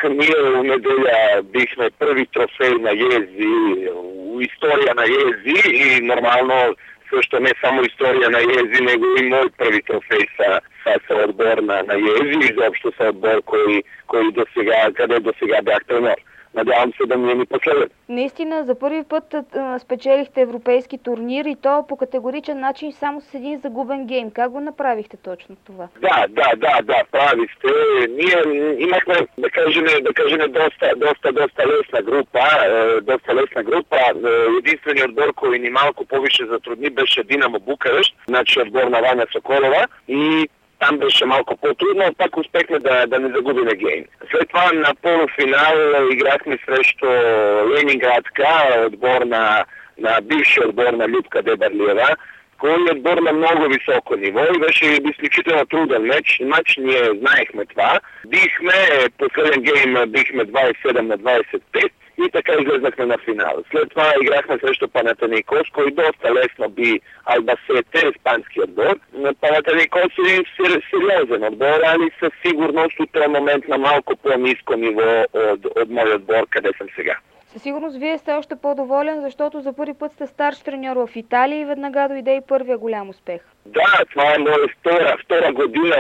ние у неделя бихме први трофей на Jezi у историја на Jezi и нормално също не само историја на Jezi, него и мој први трофей са одбор на Jezi и изобщо са отбор кој къде досега бях тренер. Надявам се да ми е последен. Наистина, за първи път спечелихте европейски турнир и то по категоричен начин само с един загубен гейм. Как го направихте точно това? Да, прави сте. Ние имахме, да кажем, доста лесна група. Единственият отбор, кој ни малко повише затрудни, беше Динамо Букарешт, значи отбор на Ваня Соколова, и там беше малко по-трудно, пак успехме да не загубиме гейм. След това на полуфинал играхме срещу Ленинградка, отбор на бившия отбор на Любка Дебарлиева, кој е отбор на много високо ниво и беше изключително труден матч, ние знаехме това. Последен гейм бихме 27-25 и така излезнахме на финал. След това играхме срещу Панатеникос, кој доста лесно би Албасете, испански отбор. Панатеникос е един сериозен отбор, али със сигурност от този момент на малко по-ниско ниво от моят отбор, къде съм сега. Със сигурност вие сте още по-доволен, защото за първи път сте старш треньор в Италия и веднага дойде и първия голям успех. Да, това е моя втора година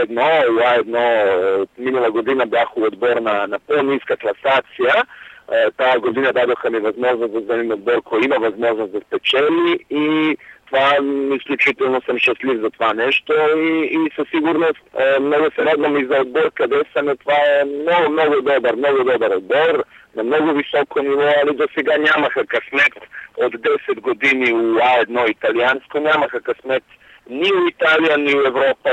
У1. Минала година бях у отбор на по-ниска класация. Тая година дадоха ми възможност да вземем отбор, кој има възможност да спечели, и това изключително съм щастлив за това нещо и със сигурност много се радвам и за отбор, къде съм. Това е много добър отбор, на много високо ниво, али до сега нямаха късмет от 10 години у А1 италианско, нямаха късмет ни у Италия, ни у Европа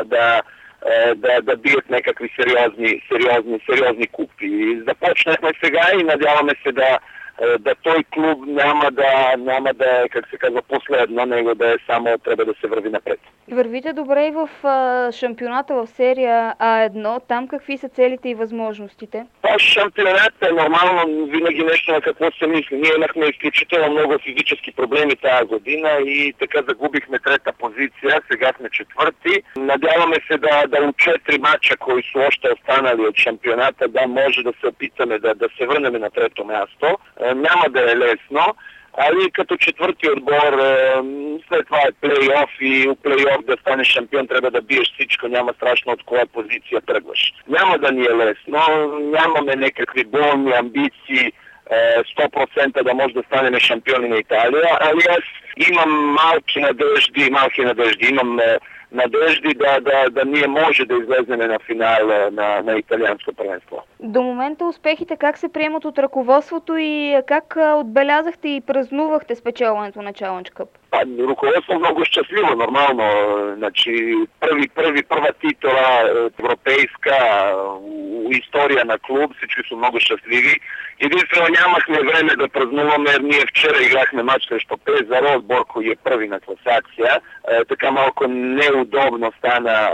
да бият някакви сериозни купи. И започнахме сега и надяваме се да той клуб няма да е, как се казва, последно, него да е само трябва да се върви напред. Вървите добре и в шампионата в серия А1. Там какви са целите и възможностите? Шампионат е нормално винаги нещо на какво се мисли. Ние имахме изключително много физически проблеми тази година и така загубихме трета позиция. Сега сме четвърти. Надяваме се да от 4 мача, кои са още останали от шампионата, да може да се опитаме да се върнем на трето място. Няма да е лесно, али като четвърти отбор, след това е плей-оф и у плей-оф да станеш шампион трябва да биеш всичко, няма страшно от коя позиция тръгваш. Няма да ни е лесно, нямаме някакви болни амбиции 100% да може да станем шампиони на Италия, али аз имам малки надежди, имам надежди да ние може да излезнем на финал на италианско първенство. До момента успехите как се приемат от ръководството и как отбелязахте и празнувахте спечелването на Challenge Cup? Руководство много щастливо, нормално. Значи, първа титла европейска история на клуб, всички са много щастливи. Единствено нямахме време да празнуваме. Ние вчера играхме матч срещу Пезаро, отбор кој е първи на класация. Така малко неудобно стана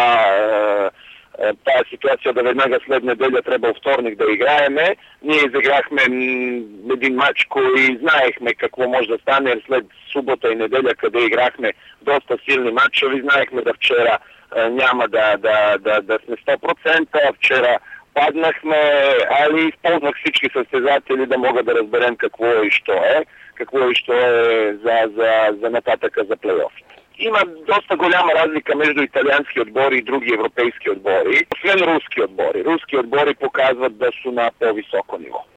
тази ситуация да веднага след неделя трябва във вторник да играеме. Ние изиграхме един матч, кој знаехме какво може да стане след субота и неделя, къде играхме доста силни матчови. Знаехме да вчера няма да сме 100%. Вчера паднахме, али използвах всички състезатели да мога да разберем какво е и що е за нататъка за плей-оф. Има доста голяма разлика между италиански отбори и други европейски отбори, освен руски отбори. Руски отбори показват да са на по-високо ниво.